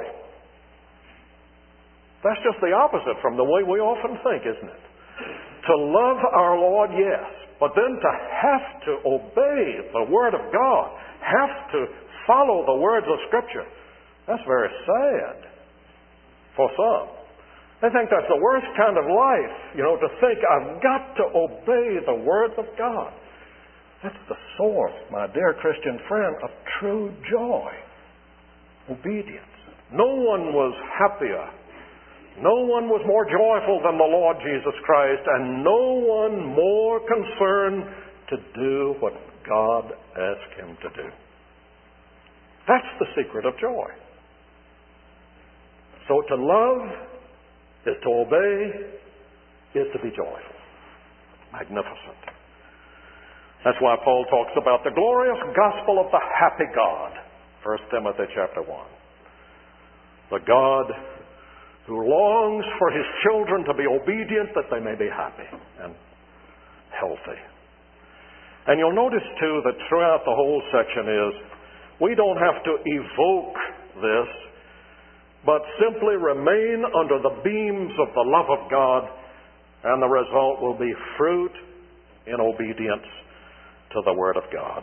That's just the opposite from the way we often think, isn't it? To love our Lord, yes, but then to have to obey the Word of God, have to follow the words of Scripture, that's very sad for some. They think that's the worst kind of life, to think I've got to obey the words of God. That's the source, my dear Christian friend, of true joy. Obedience. No one was happier. No one was more joyful than the Lord Jesus Christ, and no one more concerned to do what God asked him to do. That's the secret of joy. So to love is to obey, is to be joyful. Magnificent. That's why Paul talks about the glorious gospel of the happy God. 1 Timothy chapter 1. The God who longs for his children to be obedient, that they may be happy and healthy. And you'll notice, too, that throughout the whole section is We don't have to evoke this, but simply remain under the beams of the love of God, and the result will be fruit in obedience to the Word of God.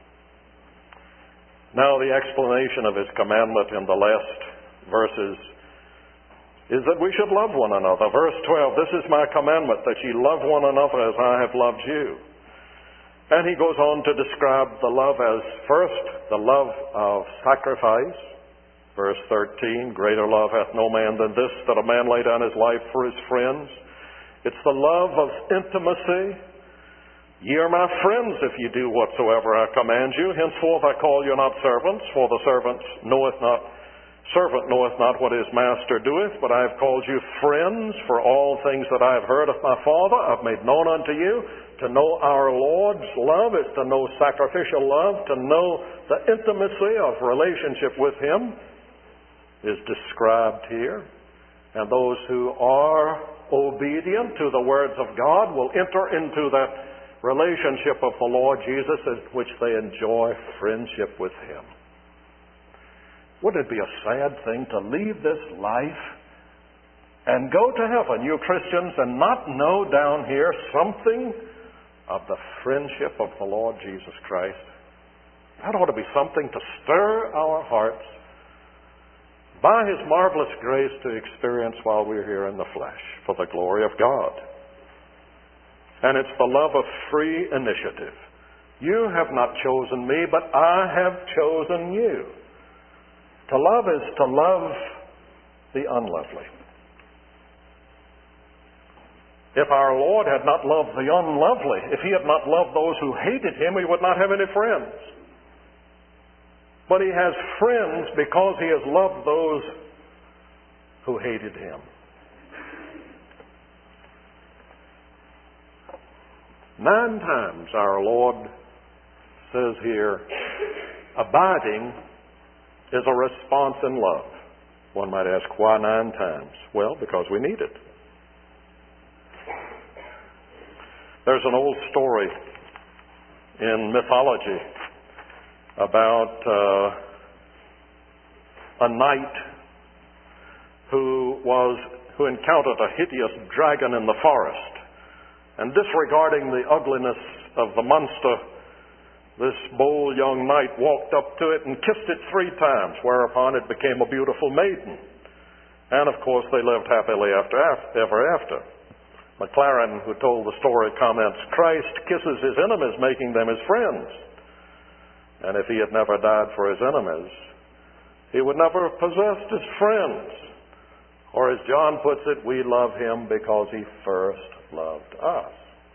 Now, the explanation of His commandment in the last verses is that we should love one another. Verse 12, "This is my commandment, that ye love one another as I have loved you." And he goes on to describe the love as, first, the love of sacrifice. Verse 13, "Greater love hath no man than this, that a man lay down his life for his friends." It's the love of intimacy. "Ye are my friends if ye do whatsoever I command you. Henceforth I call you not servants, for the servant knoweth not what his master doeth, but I have called you friends, for all things that I have heard of my Father I have made known unto you." To know our Lord's love is to know sacrificial love. To know the intimacy of relationship with Him is described here. And those who are obedient to the words of God will enter into that relationship of the Lord Jesus, in which they enjoy friendship with Him. Wouldn't it be a sad thing to leave this life and go to heaven, you Christians, and not know down here something of the friendship of the Lord Jesus Christ? That ought to be something to stir our hearts by His marvelous grace to experience while we're here in the flesh for the glory of God. And it's the love of free initiative. "You have not chosen me, but I have chosen you." To love is to love the unlovely. If our Lord had not loved the unlovely, if He had not loved those who hated Him, He would not have any friends. But He has friends because He has loved those who hated Him. 9 times our Lord says here, abiding is a response in love. One might ask, why 9 times? Well, because we need it. There's an old story in mythology about a knight who encountered a hideous dragon in the forest. And disregarding the ugliness of the monster, this bold young knight walked up to it and kissed it 3 times, whereupon it became a beautiful maiden. And of course they lived happily ever after. Maclaren, who told the story, comments, "Christ kisses His enemies, making them His friends. And if He had never died for His enemies, He would never have possessed His friends. Or as John puts it, we love Him because He first loved us."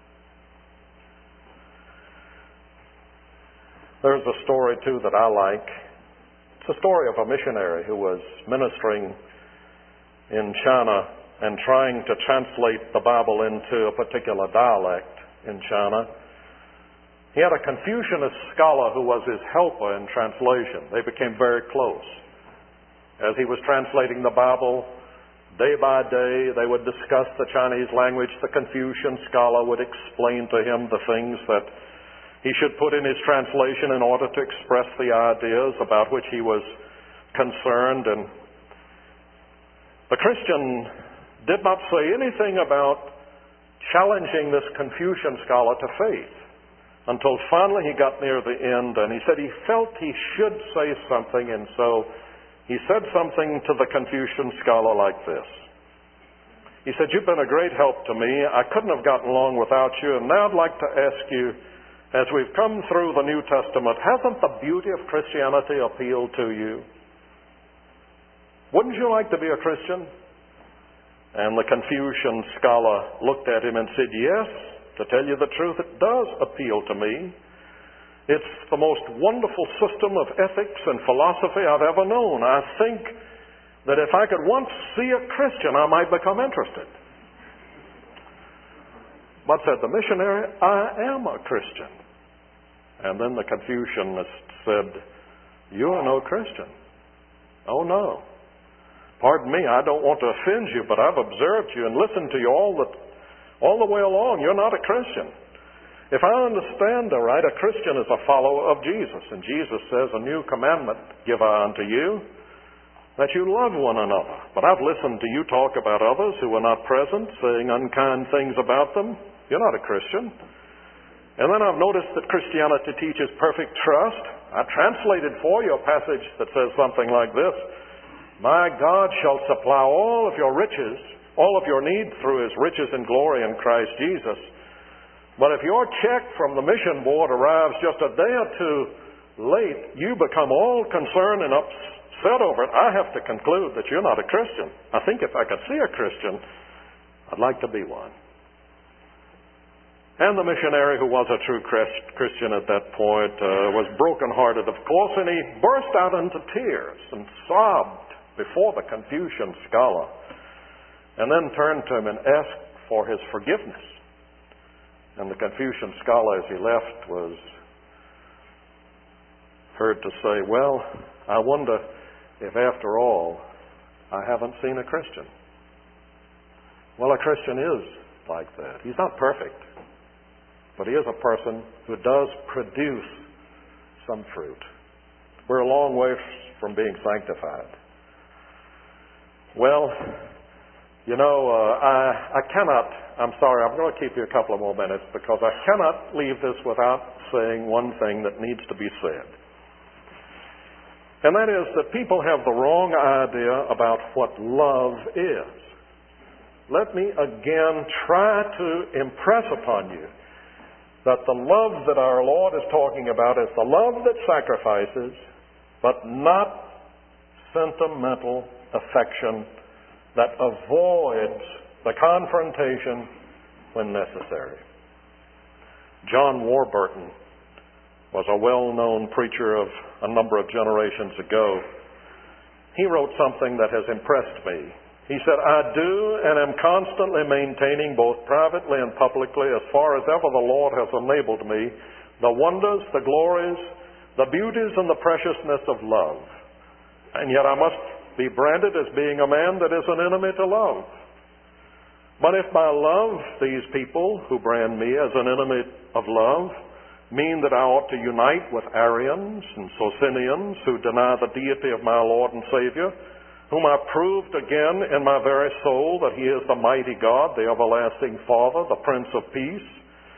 There's a story, too, that I like. It's a story of a missionary who was ministering in China and trying to translate the Bible into a particular dialect in China. He had a Confucianist scholar who was his helper in translation. They became very close. As he was translating the Bible, day by day, they would discuss the Chinese language. The Confucian scholar would explain to him the things that he should put in his translation in order to express the ideas about which he was concerned. And the Christian did not say anything about challenging this Confucian scholar to faith until finally he got near the end, and he said he felt he should say something, and so he said something to the Confucian scholar like this. He said, "You've been a great help to me. I couldn't have gotten along without you, and now I'd like to ask you, as we've come through the New Testament, hasn't the beauty of Christianity appealed to you? Wouldn't you like to be a Christian?" And the Confucian scholar looked at him and said, "Yes, to tell you the truth, it does appeal to me. It's the most wonderful system of ethics and philosophy I've ever known. I think that if I could once see a Christian, I might become interested." But said the missionary, "I am a Christian." And then the Confucianist said, "You are no Christian." "Oh, no. Pardon me, I don't want to offend you, but I've observed you and listened to you all the way along. You're not a Christian. If I understand aright, a Christian is a follower of Jesus. And Jesus says, a new commandment give I unto you, that you love one another. But I've listened to you talk about others who were not present, saying unkind things about them. You're not a Christian. And then I've noticed that Christianity teaches perfect trust. I translated for you a passage that says something like this: my God shall supply all of your riches, all of your need through His riches and glory in Christ Jesus. But if your check from the mission board arrives just a day or two late, you become all concerned and upset over it. I have to conclude that you're not a Christian. I think if I could see a Christian, I'd like to be one. And the missionary, who was a true Christian at that point, was brokenhearted, of course, and he burst out into tears and sobbed before the Confucian scholar, and then turned to him and asked for his forgiveness. And the Confucian scholar, as he left, was heard to say, well, I wonder if after all I haven't seen a Christian. Well, a Christian is like that. He's not perfect, but he is a person who does produce some fruit. We're a long way from being sanctified. Well, I cannot, I'm sorry, I'm going to keep you a couple of more minutes because I cannot leave this without saying one thing that needs to be said. And that is that people have the wrong idea about what love is. Let me again try to impress upon you that the love that our Lord is talking about is the love that sacrifices, but not sentimental affection that avoids the confrontation when necessary. John Warburton was a well-known preacher of a number of generations ago. He wrote something that has impressed me. He said, I do and am constantly maintaining both privately and publicly, as far as ever the Lord has enabled me, the wonders, the glories, the beauties, and the preciousness of love. And yet I must be branded as being a man that is an enemy to love. But if by love these people who brand me as an enemy of love mean that I ought to unite with Arians and Socinians who deny the deity of my Lord and Savior, whom I proved again in my very soul that He is the mighty God, the everlasting Father, the Prince of Peace,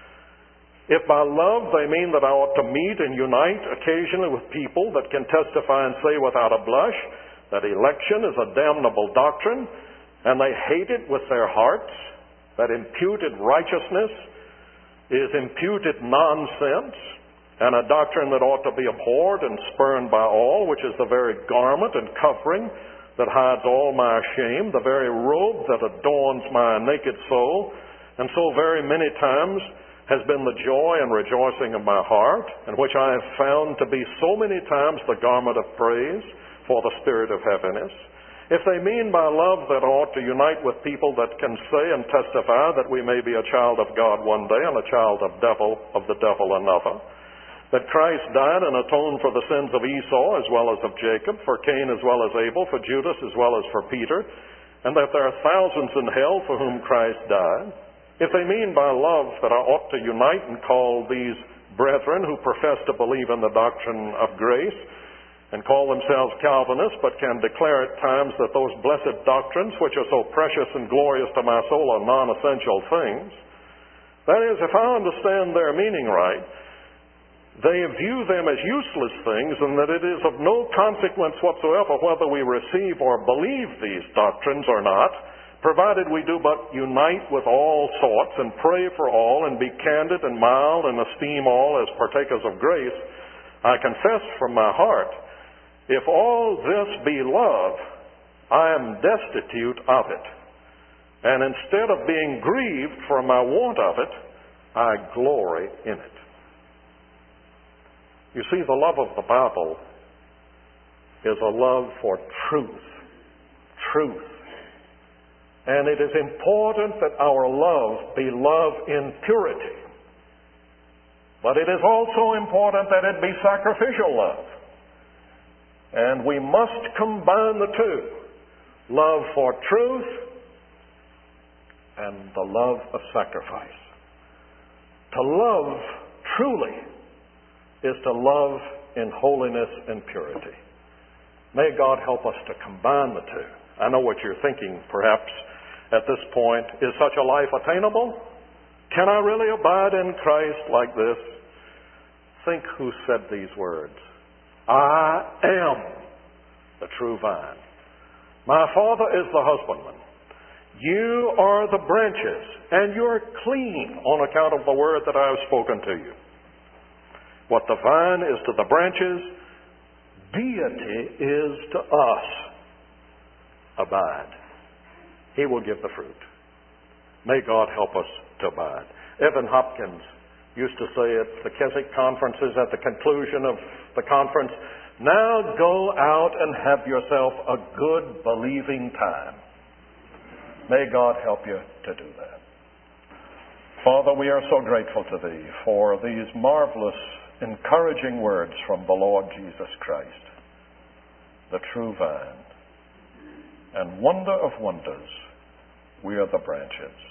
if by love they mean that I ought to meet and unite occasionally with people that can testify and say without a blush that election is a damnable doctrine, and they hate it with their hearts, that imputed righteousness is imputed nonsense, and a doctrine that ought to be abhorred and spurned by all, which is the very garment and covering that hides all my shame, the very robe that adorns my naked soul, and so very many times has been the joy and rejoicing of my heart, and which I have found to be so many times the garment of praise for the spirit of heaviness. If they mean by love that ought to unite with people that can say and testify that we may be a child of God one day and a child of the devil another, that Christ died and atoned for the sins of Esau as well as of Jacob, for Cain as well as Abel, for Judas as well as for Peter, and that there are thousands in hell for whom Christ died, if they mean by love that I ought to unite and call these brethren who profess to believe in the doctrine of grace and call themselves Calvinists, but can declare at times that those blessed doctrines, which are so precious and glorious to my soul, are non-essential things, that is, if I understand their meaning right, they view them as useless things, and that it is of no consequence whatsoever whether we receive or believe these doctrines or not, provided we do but unite with all sorts and pray for all and be candid and mild and esteem all as partakers of grace. I confess from my heart, if all this be love, I am destitute of it. And instead of being grieved for my want of it, I glory in it. You see, the love of the Bible is a love for truth. Truth. And it is important that our love be love in purity. But it is also important that it be sacrificial love. And we must combine the two. Love for truth and the love of sacrifice. To love truly is to love in holiness and purity. May God help us to combine the two. I know what you're thinking, perhaps, at this point. Is such a life attainable? Can I really abide in Christ like this? Think who said these words. I am the true vine. My Father is the husbandman. You are the branches, and you're clean on account of the word that I have spoken to you. What the vine is to the branches, deity is to us. Abide. He will give the fruit. May God help us to abide. Evan Hopkins used to say at the Keswick conferences at the conclusion of the conference, now go out and have yourself a good believing time. May God help you to do that. Father, we are so grateful to Thee for these marvelous, encouraging words from the Lord Jesus Christ, the true vine. And wonder of wonders, we are the branches.